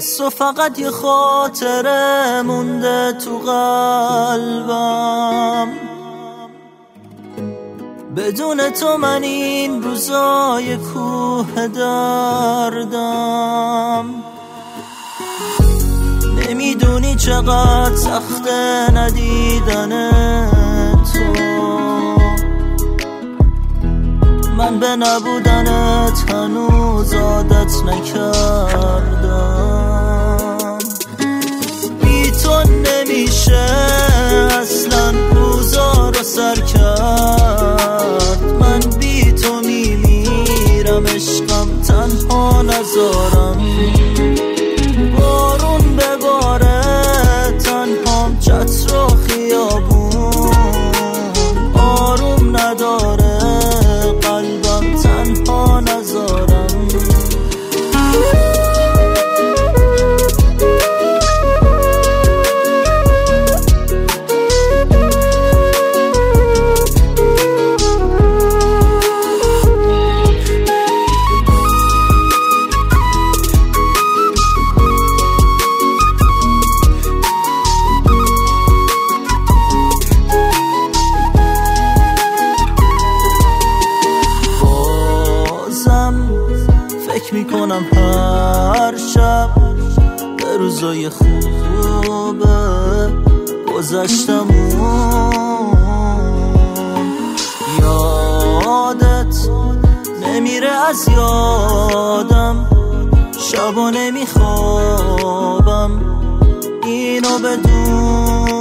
از تو فقط یه خاطره مونده تو قلبم، بدون تو من این روزای کوه دردم. نمیدونی چقدر سخته ندیدن تو، من به نبودنت هنوز عادت نکردم. بی تو نمیشه اصلا روزا رو سر کرد، من بی تو میمیرم عشقم تنها نذارم. بارون بباره تنهام چتر و خیابون، آروم نداره قلبم تنها نذارم. فکر میکنم هر شب به روزای خوبه گذشتمون، یادت نمیره از یادم، شبا نمیخوابم اینو بدون.